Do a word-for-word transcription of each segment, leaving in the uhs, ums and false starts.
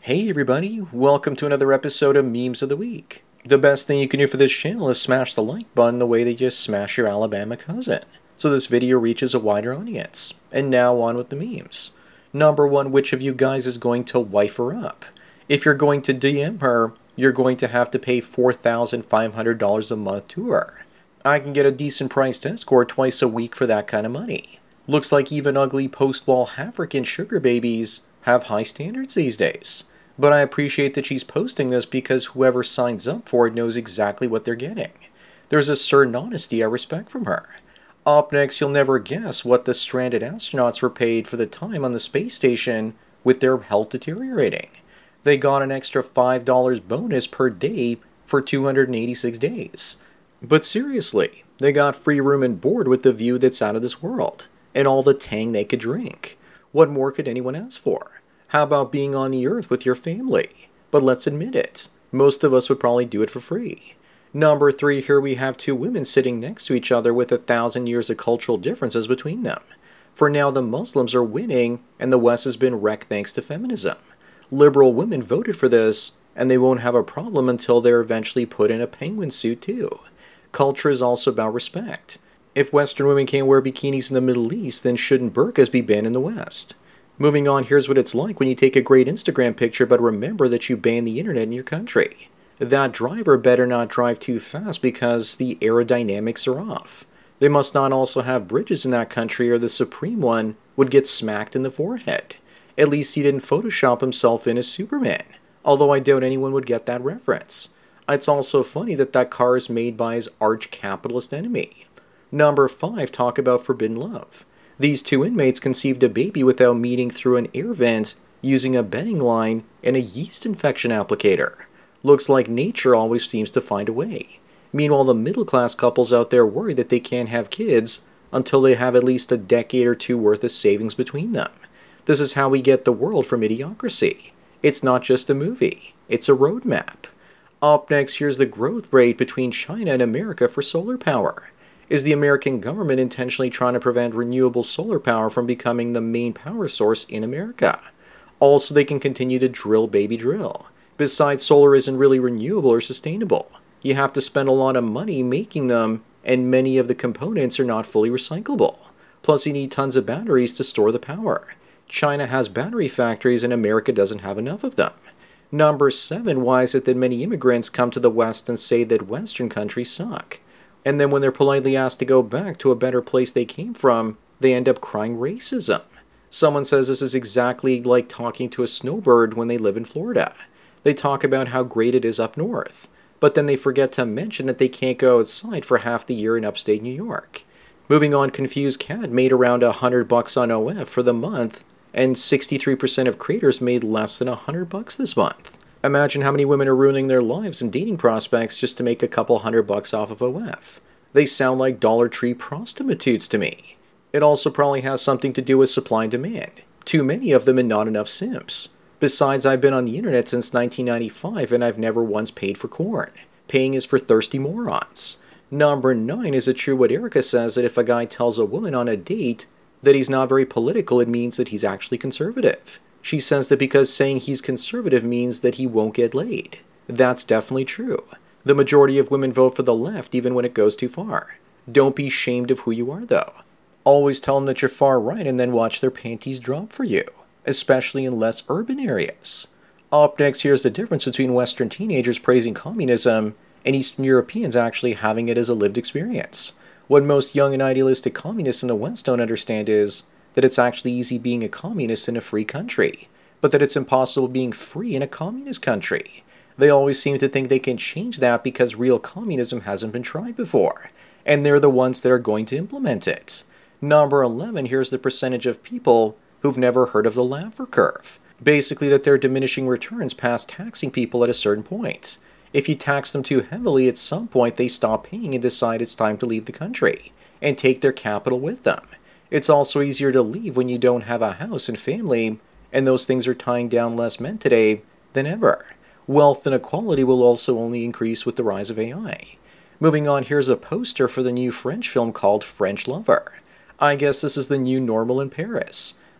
Hey everybody, welcome to another episode of Memes of the Week. The best thing you can do for this channel is smash the like button the way that you smash your Alabama cousin, so this video reaches a wider audience. And now on with the memes. Number one, which of you guys is going to wife her up? If you're going to D M her, you're going to have to pay four thousand five hundred dollars a month to her. I can get a decent priced escort twice a week for that kind of money. Looks like even ugly post-wall African sugar babies have high standards these days. But I appreciate that she's posting this because whoever signs up for it knows exactly what they're getting. There's a certain honesty I respect from her. Up next, you'll never guess what the stranded astronauts were paid for the time on the space station with their health deteriorating. They got an extra five dollars bonus per day for two hundred eighty-six days. But seriously, they got free room and board with the view that's out of this world, and all the tang they could drink. What more could anyone ask for? How about being on the earth with your family? But let's admit it, most of us would probably do it for free. Number three, here we have two women sitting next to each other with a thousand years of cultural differences between them. For now, the Muslims are winning, and the West has been wrecked thanks to feminism. Liberal women voted for this, and they won't have a problem until they're eventually put in a penguin suit too. Culture is also about respect. If Western women can't wear bikinis in the Middle East, then shouldn't burqas be banned in the West? Moving on, here's what it's like when you take a great Instagram picture but remember that you banned the internet in your country. That driver better not drive too fast because the aerodynamics are off. They must not also have bridges in that country or the Supreme One would get smacked in the forehead. At least he didn't Photoshop himself in as Superman, although I doubt anyone would get that reference. It's also funny that that car is made by his arch-capitalist enemy. Number five, talk about forbidden love. These two inmates conceived a baby without meeting through an air vent using a bedding line and a yeast infection applicator. Looks like nature always seems to find a way. Meanwhile, the middle-class couples out there worry that they can't have kids until they have at least a decade or two worth of savings between them. This is how we get the world from idiocracy. It's not just a movie, it's a roadmap. Up next, here's the growth rate between China and America for solar power. Is the American government intentionally trying to prevent renewable solar power from becoming the main power source in America? Also, they can continue to drill baby drill. Besides, solar isn't really renewable or sustainable. You have to spend a lot of money making them, and many of the components are not fully recyclable. Plus, you need tons of batteries to store the power. China has battery factories and America doesn't have enough of them. Number seven, why is it that many immigrants come to the West and say that Western countries suck? And then when they're politely asked to go back to a better place they came from, they end up crying racism. Someone says this is exactly like talking to a snowbird when they live in Florida. They talk about how great it is up north, but then they forget to mention that they can't go outside for half the year in upstate New York. Moving on, Confused Cat made around a hundred bucks on O F for the month, and sixty-three percent of creators made less than a hundred bucks this month. Imagine how many women are ruining their lives and dating prospects just to make a couple hundred bucks off of O F. They sound like Dollar Tree prostitutes to me. It also probably has something to do with supply and demand. Too many of them and not enough simps. Besides, I've been on the internet since nineteen ninety-five and I've never once paid for corn. Paying is for thirsty morons. Number nine, is it true what Erica says that if a guy tells a woman on a date that he's not very political, it means that he's actually conservative? She says that because saying he's conservative means that he won't get laid. That's definitely true. The majority of women vote for the left even when it goes too far. Don't be ashamed of who you are though. Always tell them that you're far right and then watch their panties drop for you, especially in less urban areas. Up next, here's the difference between Western teenagers praising communism and Eastern Europeans actually having it as a lived experience. What most young and idealistic communists in the West don't understand is that it's actually easy being a communist in a free country, but that it's impossible being free in a communist country. They always seem to think they can change that because real communism hasn't been tried before, and they're the ones that are going to implement it. Number eleven, here's the percentage of people who've never heard of the Laffer curve. Basically that they're diminishing returns past taxing people at a certain point. If you tax them too heavily, at some point they stop paying and decide it's time to leave the country, and take their capital with them. It's also easier to leave when you don't have a house and family, and those things are tying down less men today than ever. Wealth inequality will also only increase with the rise of A I. Moving on, here's a poster for the new French film called French Lover. I guess this is the new normal in Paris.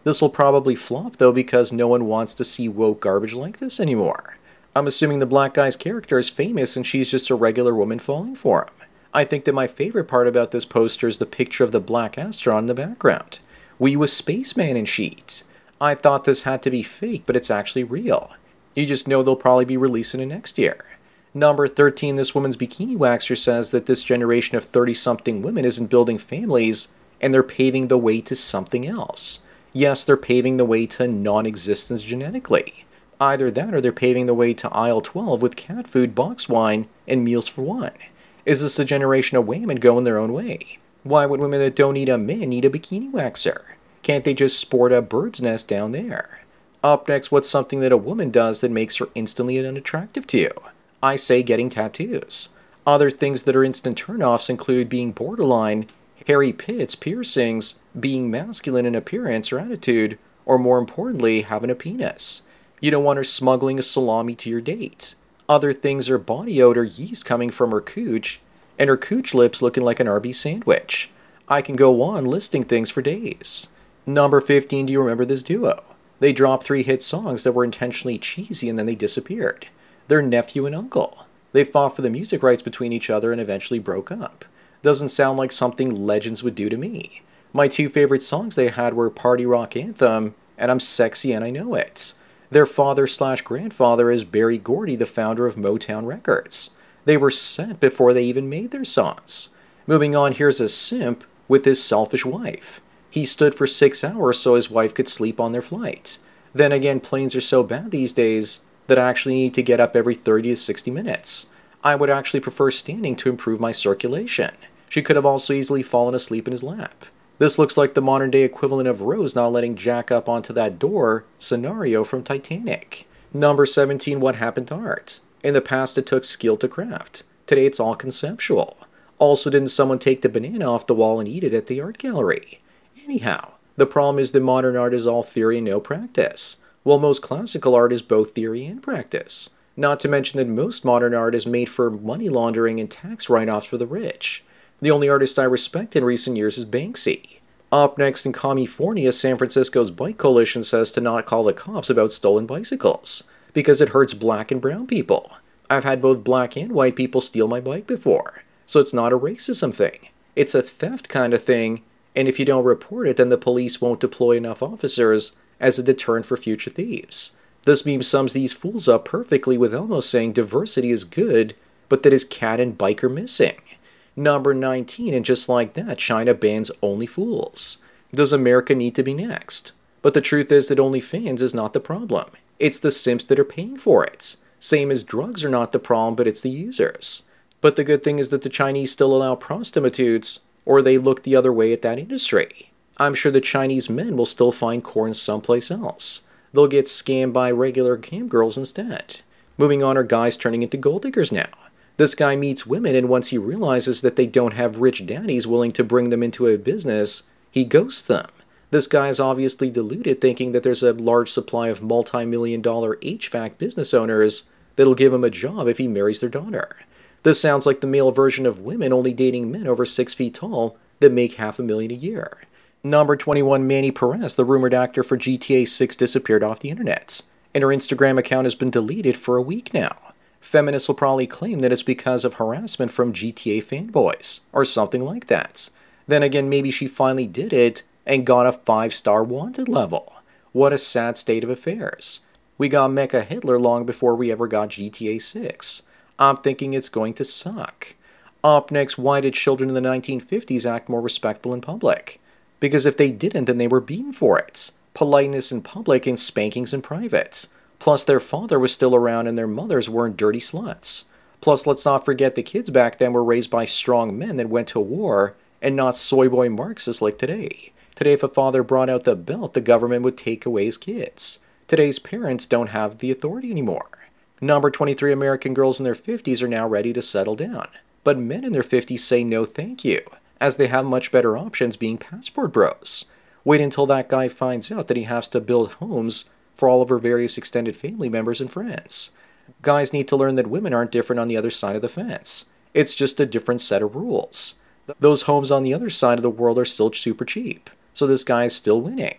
This'll probably flop though because no one wants to see woke garbage like this anymore. I'm assuming the black guy's character is famous and she's just a regular woman falling for him. I think that my favorite part about this poster is the picture of the black astronaut in the background. Were you a spaceman in Sheet? I thought this had to be fake, but it's actually real. You just know they'll probably be releasing it next year. Number thirteen, this woman's bikini waxer says that this generation of thirty-something women isn't building families, and they're paving the way to something else. Yes, they're paving the way to non-existence genetically. Either that or they're paving the way to aisle twelve with cat food, box wine, and meals for one. Is this a generation of women going their own way? Why would women that don't need a man need a bikini waxer? Can't they just sport a bird's nest down there? Up next, what's something that a woman does that makes her instantly unattractive to you? I say getting tattoos. Other things that are instant turnoffs include being borderline, hairy pits, piercings, being masculine in appearance or attitude, or more importantly, having a penis. You don't want her smuggling a salami to your date. Other things are body odor, yeast coming from her cooch, and her cooch lips looking like an Arby's sandwich. I can go on listing things for days. Number fifteen, do you remember this duo? They dropped three hit songs that were intentionally cheesy and then they disappeared. They're nephew and uncle. They fought for the music rights between each other and eventually broke up. Doesn't sound like something legends would do to me. My two favorite songs they had were Party Rock Anthem and I'm Sexy and I Know It. Their father slash grandfather is Berry Gordy, the founder of Motown Records. They were set before they even made their songs. Moving on, here's a simp with his selfish wife. He stood for six hours so his wife could sleep on their flight. Then again, planes are so bad these days that I actually need to get up every thirty to sixty minutes. I would actually prefer standing to improve my circulation. She could have also easily fallen asleep in his lap. This looks like the modern day equivalent of Rose not letting Jack up onto that door scenario from Titanic. Number seventeen, what happened to art? In the past it took skill to craft. Today it's all conceptual. Also, didn't someone take the banana off the wall and eat it at the art gallery? Anyhow, the problem is that modern art is all theory and no practice, while most classical art is both theory and practice. Not to mention that most modern art is made for money laundering and tax write-offs for the rich. The only artist I respect in recent years is Banksy. Up next in California, San Francisco's Bike Coalition says to not call the cops about stolen bicycles, because it hurts black and brown people. I've had both black and white people steal my bike before, so it's not a racism thing. It's a theft kind of thing, and if you don't report it, then the police won't deploy enough officers as a deterrent for future thieves. This meme sums these fools up perfectly with Elmo saying diversity is good, but that his cat and bike are missing. Number nineteen, and just like that, China bans OnlyFools. Does America need to be next? But the truth is that OnlyFans is not the problem. It's the simps that are paying for it. Same as drugs are not the problem, but it's the users. But the good thing is that the Chinese still allow prostitutes, or they look the other way at that industry. I'm sure the Chinese men will still find corn someplace else. They'll get scammed by regular cam girls instead. Moving on are guys turning into gold diggers now. This guy meets women, and once he realizes that they don't have rich daddies willing to bring them into a business, he ghosts them. This guy is obviously deluded, thinking that there's a large supply of multi-million dollar H V A C business owners that'll give him a job if he marries their daughter. This sounds like the male version of women only dating men over six feet tall that make half a million a year. Number twenty-one, Manny Perez, the rumored actor for G T A six, disappeared off the internet, and her Instagram account has been deleted for a week now. Feminists will probably claim that it's because of harassment from G T A fanboys, or something like that. Then again, maybe she finally did it and got a five star wanted level. What a sad state of affairs. We got Mecha Hitler long before we ever got G T A six. I'm thinking it's going to suck. Up next, why did children in the nineteen fifties act more respectable in public? Because if they didn't, then they were beaten for it. Politeness in public and spankings in private. Plus, their father was still around and their mothers weren't dirty sluts. Plus, let's not forget the kids back then were raised by strong men that went to war and not soy boy Marxists like today. Today, if a father brought out the belt, the government would take away his kids. Today's parents don't have the authority anymore. Number twenty-three, American girls in their fifties are now ready to settle down. But men in their fifties say no thank you, as they have much better options being passport bros. Wait until that guy finds out that he has to build homes for all of her various extended family members and friends. Guys need to learn that women aren't different on the other side of the fence. It's just a different set of rules. Those homes on the other side of the world are still super cheap, so this guy is still winning.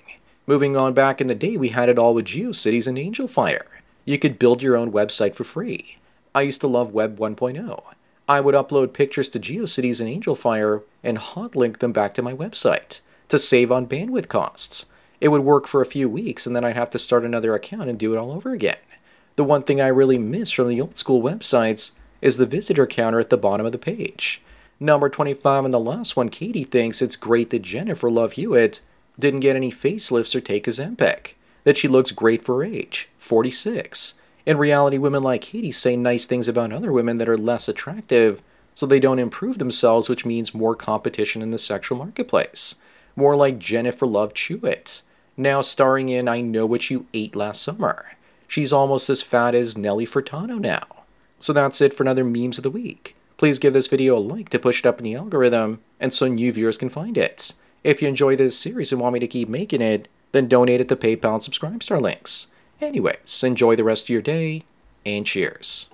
Moving on, back in the day, we had it all with GeoCities and AngelFire. You could build your own website for free. I used to love Web one point oh. I would upload pictures to GeoCities and AngelFire and hotlink them back to my website to save on bandwidth costs. It would work for a few weeks and then I'd have to start another account and do it all over again. The one thing I really miss from the old school websites is the visitor counter at the bottom of the page. Number twenty-five and the last one, Katie thinks it's great that Jennifer Love Hewitt didn't get any facelifts or take Ozempic, that she looks great for her age, forty-six. In reality, women like Katie say nice things about other women that are less attractive, so they don't improve themselves, which means more competition in the sexual marketplace. More like Jennifer Love Hewitt, now starring in I Know What You Ate Last Summer. She's almost as fat as Nelly Furtado now. So that's it for another Memes of the Week. Please give this video a like to push it up in the algorithm, and so new viewers can find it. If you enjoy this series and want me to keep making it, then donate at the PayPal and Subscribestar links. Anyways, enjoy the rest of your day, and cheers.